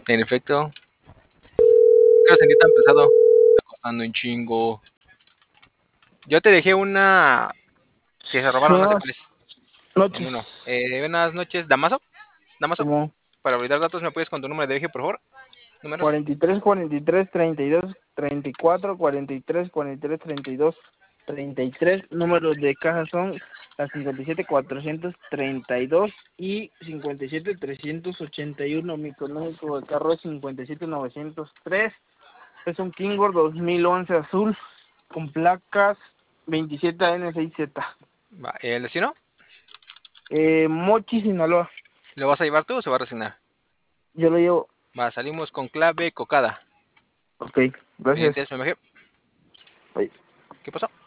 En efecto, ¿qué lo sentí tan pesado? Está costando un chingo. Yo te dejé una que se robaron, no sé Buenas cuál es. En noches. uno. Buenas noches, Damaso. Damaso, Como para validar datos, ¿me puedes con tu número de viaje, por favor? Números. 43, 43, 32, 34, 43, 43, 32, 33. Números de caja son las 57, 432 y 57, 381. Mi pronóstico de carro es 57, 903. Es un Kingor 2011 azul con placas 27N6Z. Va, ¿el destino? Mochi, Sinaloa. ¿Lo vas a llevar tú o se va a resignar? Yo lo llevo. Va, salimos con clave cocada. Ok, gracias. Pendientes, MMG. Bye. ¿Qué pasó?